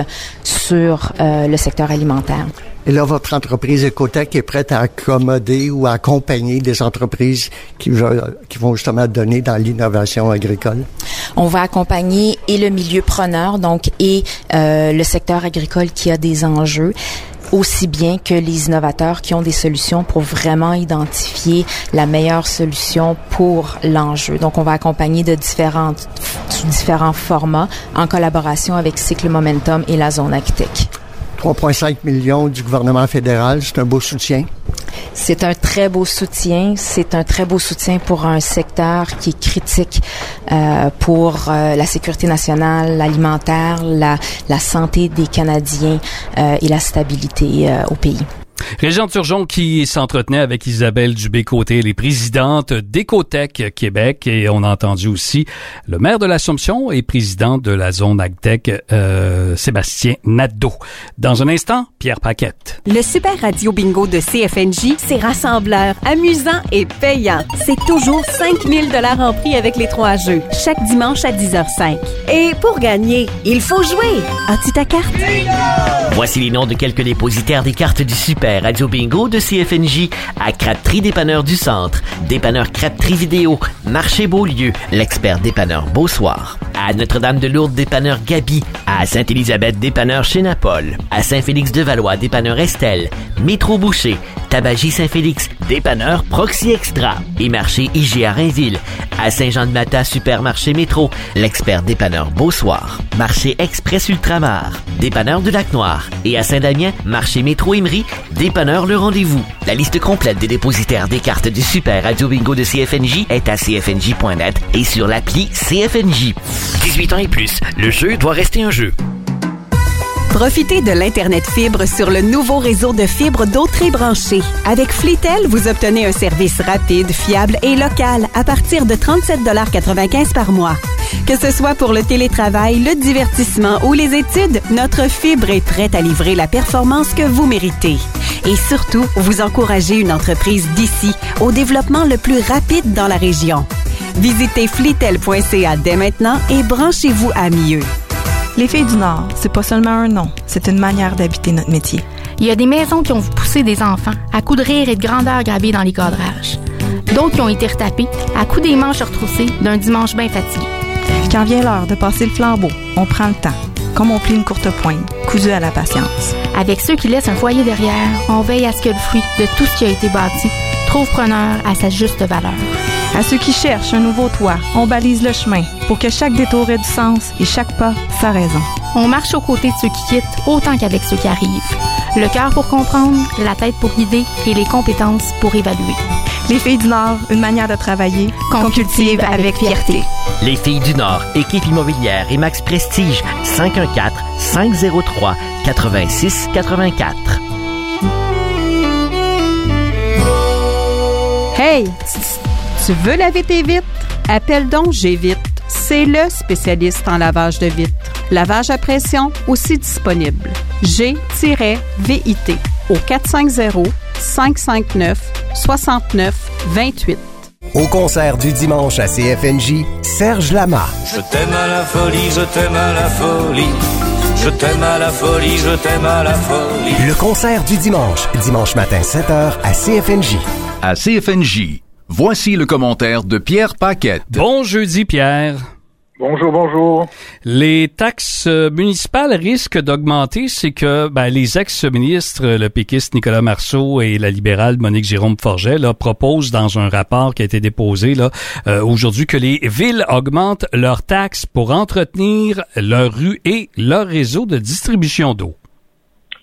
sur euh, le secteur alimentaire. Et là, votre entreprise Ecotech est prête à accommoder ou à accompagner des entreprises qui, qui vont justement donner dans l'innovation agricole? On va accompagner et le milieu preneur, donc, et euh, le secteur agricole qui a des enjeux, aussi bien que les innovateurs qui ont des solutions pour vraiment identifier la meilleure solution pour l'enjeu. Donc, on va accompagner de différentes, sous différents formats en collaboration avec Cycle Momentum et la zone AgTech. trois virgule cinq millions du gouvernement fédéral, c'est un beau soutien? C'est un très beau soutien. C'est un très beau soutien pour un secteur qui est critique euh, pour euh, la sécurité nationale, l'alimentaire, la, la santé des Canadiens euh, et la stabilité euh, au pays. Régent Turgeon qui s'entretenait avec Isabelle Dubé-Côté, les présidentes d'Ecotech Québec, et on a entendu aussi le maire de l'Assomption et président de la zone AgTech, euh, Sébastien Nadeau. Dans un instant, Pierre Paquette. Le Super Radio Bingo de C F N J, c'est rassembleur, amusant et payant. C'est toujours cinq mille dollars en prix avec les trois jeux, chaque dimanche à dix heures cinq. Et pour gagner, il faut jouer. As-tu ta carte? Voici les noms de quelques dépositaires des cartes du Super Radio Bingo de C F N J à Crabtree Dépanneur du Centre, Dépanneur Crabtree Vidéo, Marché Beaulieu, l'expert dépanneur Beausoir, à Notre-Dame de Lourdes Dépanneur Gabi, à Sainte-Élisabeth Dépanneur chez Napol, à Saint-Félix-de-Valois Dépanneur Estelle, Métro Boucher, Tabagie Saint-Félix Dépanneur Proxy Extra et Marché I G à Rainville, à Saint-Jean-de-Mata Supermarché Métro, l'expert dépanneur Beausoir, Marché Express Ultramar, Dépanneur de Lac-Noir et à Saint-Damien, Marché Métro Emery, Dépanneur Le Rendez-vous. La liste complète des dépositaires des cartes du Super Radio Bingo de C F N J est à c f n j point net et sur l'appli C F N J. dix-huit ans et plus, le jeu doit rester un jeu. Profitez de l'Internet fibre sur le nouveau réseau de fibres d'Autrey branché. Avec Flitel, vous obtenez un service rapide, fiable et local à partir de trente-sept dollars quatre-vingt-quinze par mois. Que ce soit pour le télétravail, le divertissement ou les études, notre fibre est prête à livrer la performance que vous méritez. Et surtout, vous encouragez une entreprise d'ici au développement le plus rapide dans la région. Visitez flitel point c a dès maintenant et branchez-vous à mieux. Les Filles du Nord, c'est pas seulement un nom, c'est une manière d'habiter notre métier. Il y a des maisons qui ont poussé des enfants à coups de rire et de grandeur gravés dans les cadrages. D'autres qui ont été retapés à coups des manches retroussées d'un dimanche bien fatigué. Quand vient l'heure de passer le flambeau, on prend le temps, comme on plie une courte pointe, cousue à la patience. Avec ceux qui laissent un foyer derrière, on veille à ce que le fruit de tout ce qui a été bâti trouve preneur à sa juste valeur. À ceux qui cherchent un nouveau toit, on balise le chemin pour que chaque détour ait du sens et chaque pas sa raison. On marche aux côtés de ceux qui quittent autant qu'avec ceux qui arrivent. Le cœur pour comprendre, la tête pour guider et les compétences pour évaluer. Les Filles du Nord, une manière de travailler qu'on cultive avec fierté. Les Filles du Nord, équipe immobilière et Max Prestige, cinq un quatre, cinq zéro trois, huit six huit quatre. Hey! Tu veux laver tes vitres? Appelle donc G-Vitre. C'est le spécialiste en lavage de vitres. Lavage à pression aussi disponible. G V I T au quatre cinq zéro, cinq cinq neuf, six neuf deux huit. Au concert du dimanche à C F N J, Serge Lama. Je t'aime à la folie, je t'aime à la folie. Je t'aime à la folie, je t'aime à la folie. Le concert du dimanche, dimanche matin sept heures à C F N J. À C F N J. Voici le commentaire de Pierre Paquette. Bon jeudi, Pierre. Bonjour, bonjour. Les taxes municipales risquent d'augmenter. C'est que ben, les ex-ministres, le péquiste Nicolas Marceau et la libérale Monique Jérôme-Forget, là, proposent dans un rapport qui a été déposé là euh, aujourd'hui que les villes augmentent leurs taxes pour entretenir leurs rues et leur réseau de distribution d'eau.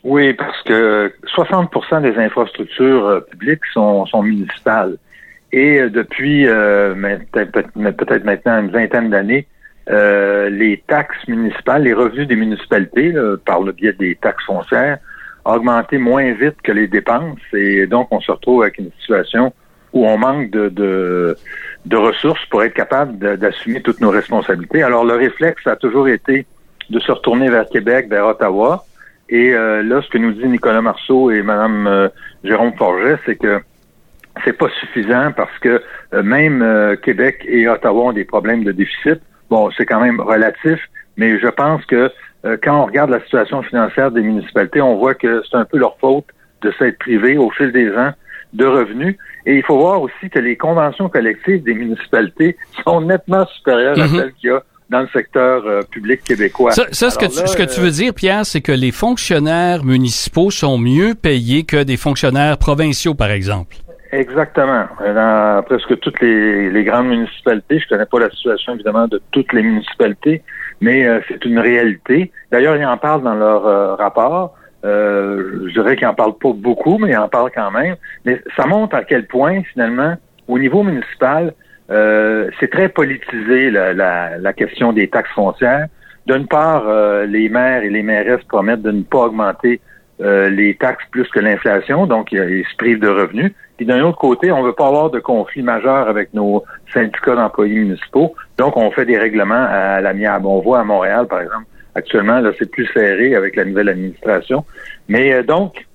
Oui, parce que soixante pour cent des infrastructures euh, publiques sont, sont municipales. Et euh, depuis euh, peut-être, peut-être maintenant une vingtaine d'années, euh, les taxes municipales, les revenus des municipalités, là, par le biais des taxes foncières, ont augmenté moins vite que les dépenses. Et donc, on se retrouve avec une situation où on manque de, de, de ressources pour être capable de, d'assumer toutes nos responsabilités. Alors, le réflexe a toujours été de se retourner vers Québec, vers Ottawa. Et euh, là, ce que nous dit Nicolas Marceau et Mme euh, Jérôme Forget, c'est que c'est pas suffisant parce que euh, même euh, Québec et Ottawa ont des problèmes de déficit. Bon, c'est quand même relatif, mais je pense que euh, quand on regarde la situation financière des municipalités, on voit que c'est un peu leur faute de s'être privés au fil des ans de revenus. Et il faut voir aussi que les conventions collectives des municipalités sont nettement supérieures mm-hmm. à celles qu'il y a dans le secteur euh, public québécois. Ça, ça ce, que tu, là, ce que tu veux dire, Pierre, c'est que les fonctionnaires municipaux sont mieux payés que des fonctionnaires provinciaux, par exemple. Exactement. Dans presque toutes les, les grandes municipalités, je connais pas la situation, évidemment, de toutes les municipalités, mais euh, c'est une réalité. D'ailleurs, ils en parlent dans leur euh, rapport. Euh, je dirais qu'ils en parlent pas beaucoup, mais ils en parlent quand même. Mais ça montre à quel point, finalement, au niveau municipal, Euh, c'est très politisé la, la, la question des taxes foncières. D'une part, euh, les maires et les mairesses promettent de ne pas augmenter euh, les taxes plus que l'inflation, donc ils se privent de revenus. Puis d'un autre côté, on ne veut pas avoir de conflit majeur avec nos syndicats d'employés municipaux, donc on fait des règlements à l'amiable. On voit à Montréal, par exemple, actuellement, là, c'est plus serré avec la nouvelle administration. Mais euh, donc,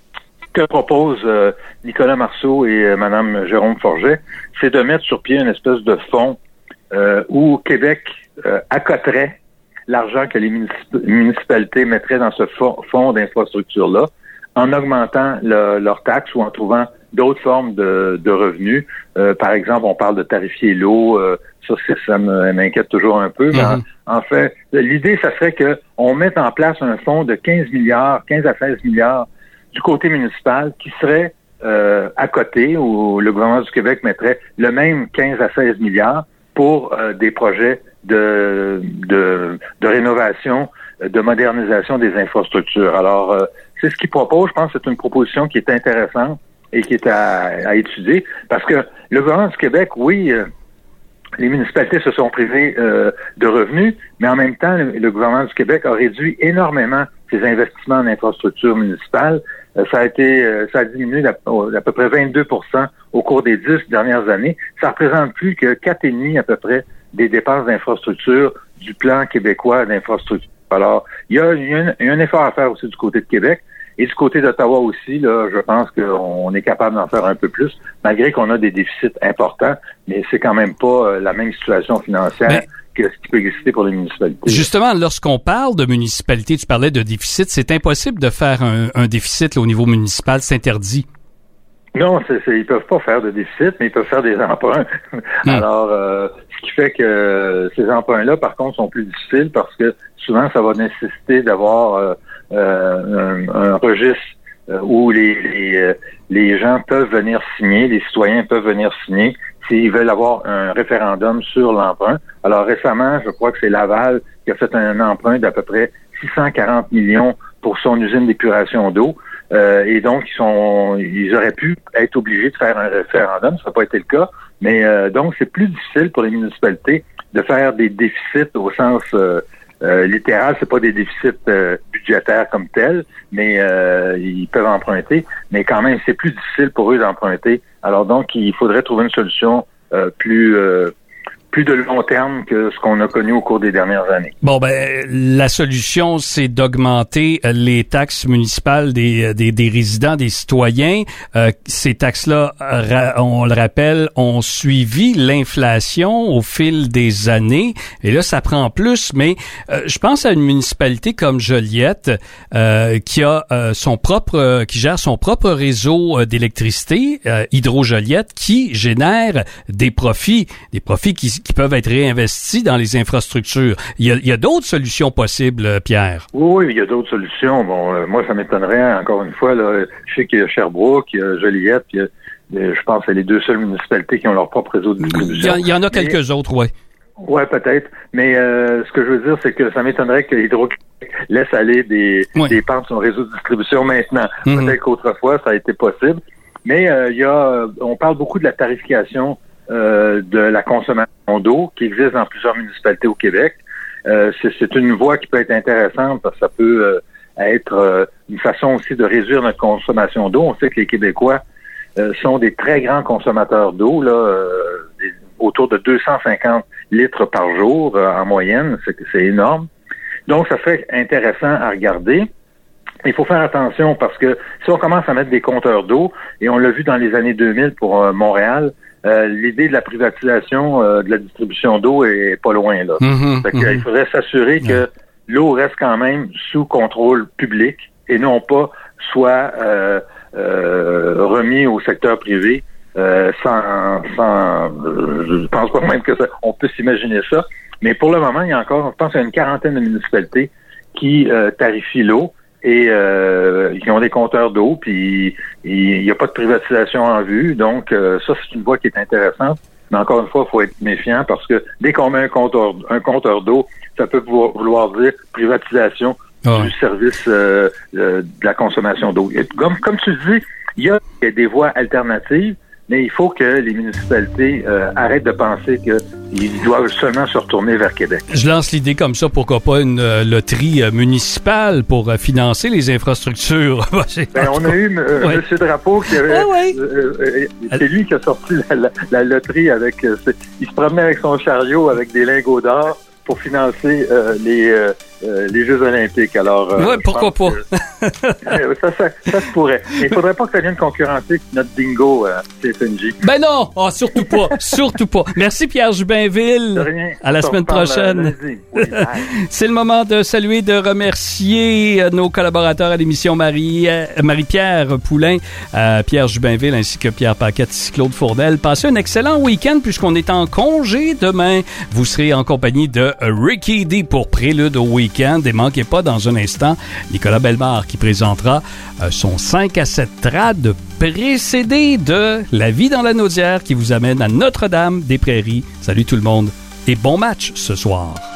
que propose euh, Nicolas Marceau et euh, Mme Jérôme Forget, c'est de mettre sur pied une espèce de fonds euh, où Québec euh, accoterait l'argent que les municip- municipalités mettraient dans ce fonds, fonds d'infrastructure-là, en augmentant le, leurs taxes ou en trouvant d'autres formes de, de revenus. Euh, par exemple, on parle de tarifier l'eau, euh, ça, ça me, m'inquiète toujours un peu. Mm-hmm. Mais en, en fait, l'idée, ça serait qu'on mette en place un fonds de quinze milliards, quinze à seize milliards du côté municipal qui serait euh, à côté, où le gouvernement du Québec mettrait le même quinze à seize milliards pour euh, des projets de, de, de rénovation, de modernisation des infrastructures. Alors, euh, c'est ce qu'il propose. Je pense que c'est une proposition qui est intéressante et qui est à, à étudier, parce que le gouvernement du Québec, oui, euh, les municipalités se sont privées euh, de revenus, mais en même temps, le, le gouvernement du Québec a réduit énormément ses investissements en infrastructures municipales. Euh, ça a été, euh, ça a diminué d'à, d'à peu près vingt-deux pour cent au cours des dix dernières années. Ça représente plus que quatre virgule cinq à peu près des dépenses d'infrastructures du plan québécois d'infrastructures. Alors, il y a, il y a, un, il y a un effort à faire aussi du côté de Québec. Et du côté d'Ottawa aussi, là, je pense qu'on est capable d'en faire un peu plus, malgré qu'on a des déficits importants, mais c'est quand même pas euh, la même situation financière mais, que ce qui peut exister pour les municipalités. Justement, lorsqu'on parle de municipalités, tu parlais de déficit, c'est impossible de faire un, un déficit là, au niveau municipal, c'est interdit. Non, c'est, c'est, ils peuvent pas faire de déficit, mais ils peuvent faire des emprunts. Mmh. Alors, euh, ce qui fait que ces emprunts-là, par contre, sont plus difficiles parce que souvent, ça va nécessiter d'avoir euh, euh, un, un registre euh, où les, les, les gens peuvent venir signer, les citoyens peuvent venir signer s'ils veulent avoir un référendum sur l'emprunt. Alors, récemment, je crois que c'est Laval qui a fait un emprunt d'à peu près six cent quarante millions pour son usine d'épuration d'eau. Euh, et donc, ils sont, ils auraient pu être obligés de faire un référendum. Ça n'a pas été le cas. Mais euh, donc, c'est plus difficile pour les municipalités de faire des déficits au sens euh, euh, littéral. C'est pas des déficits euh, budgétaires comme tels, mais euh, ils peuvent emprunter. Mais quand même, c'est plus difficile pour eux d'emprunter. Alors donc, il faudrait trouver une solution euh, plus euh, plus de long terme que ce qu'on a connu au cours des dernières années. Bon, ben, la solution, c'est d'augmenter les taxes municipales des, des, des résidents, des citoyens. Euh, ces taxes-là, on le rappelle, ont suivi l'inflation au fil des années. Et là, ça prend plus. Mais euh, je pense à une municipalité comme Joliette, euh, qui a euh, son propre, qui gère son propre réseau d'électricité, euh, Hydro-Joliette, qui génère des profits, des profits qui qui peuvent être réinvestis dans les infrastructures. Il y a, il y a d'autres solutions possibles, Pierre. Oui, il y a d'autres solutions. Bon, euh, moi, ça m'étonnerait, encore une fois, là, je sais qu'il y a Sherbrooke, il y a Joliette, puis il y a, je pense que c'est les deux seules municipalités qui ont leur propre réseau de distribution. Il y, il y en a quelques Mais, autres, oui. Ouais, peut-être. Mais euh, ce que je veux dire, c'est que ça m'étonnerait que Hydro-Québec laisse aller des, oui. des pentes sur le réseau de distribution maintenant. Mm-hmm. Peut-être qu'autrefois, ça a été possible. Mais euh, il y a, on parle beaucoup de la tarification euh, de la consommation d'eau qui existe dans plusieurs municipalités au Québec. Euh, c'est, c'est une voie qui peut être intéressante parce que ça peut euh, être euh, une façon aussi de réduire notre consommation d'eau. On sait que les Québécois euh, sont des très grands consommateurs d'eau, là, euh, des, autour de deux cent cinquante litres par jour euh, en moyenne. C'est, c'est énorme. Donc, ça fait intéressant à regarder. Il faut faire attention parce que si on commence à mettre des compteurs d'eau, et on l'a vu dans les années deux mille pour euh, Montréal, euh, l'idée de la privatisation euh, de la distribution d'eau est pas loin, là. Mm-hmm, fait que, mm-hmm. il faudrait s'assurer que l'eau reste quand même sous contrôle public et non pas soit euh, euh, remis au secteur privé euh, sans, sans euh, je pense pas même que ça, on peut s'imaginer ça. Mais pour le moment, il y a encore, je pense, une quarantaine de municipalités qui euh, tarifient l'eau et euh, qui ont des compteurs d'eau, puis il n'y a pas de privatisation en vue. Donc, euh, ça, c'est une voie qui est intéressante. Mais encore une fois, il faut être méfiant parce que dès qu'on met un compteur, un compteur d'eau, ça peut vouloir dire privatisation oh. du service euh, euh, de la consommation d'eau. Comme, comme tu dis, il y a des voies alternatives, mais il faut que les municipalités euh, arrêtent de penser qu'ils doivent seulement se retourner vers Québec. Je lance l'idée comme ça, pourquoi pas une euh, loterie euh, municipale pour euh, financer les infrastructures. ben, on a eu euh, ouais. M. Drapeau qui avait... Ah, ouais. euh, euh, c'est lui qui a sorti la, la, la loterie avec... Euh, il se promenait avec son chariot avec des lingots d'or pour financer euh, les, euh, euh, les Jeux olympiques. Alors, euh, ouais, pourquoi pas? Que, ça, ça, ça se pourrait. Mais il faudrait pas que ça vienne concurrencer notre bingo à C F N J. Ben non! Oh, surtout pas! Surtout pas! Merci Pierre Jubinville! De rien. À la semaine prochaine. Oui, c'est le moment de saluer, de remercier nos collaborateurs à l'émission Marie, euh, Marie-Pierre Poulain, euh, Pierre Jubinville ainsi que Pierre Paquette ici Claude Fournel. Passez un excellent week-end puisqu'on est en congé demain. Vous serez en compagnie de Ricky D pour Prélude au week-end. Et manquez pas dans un instant Nicolas Bellemare qui présentera euh, son cinq à sept trad précédé de La vie dans la Naudière qui vous amène à Notre-Dame des Prairies. Salut tout le monde et bon match ce soir.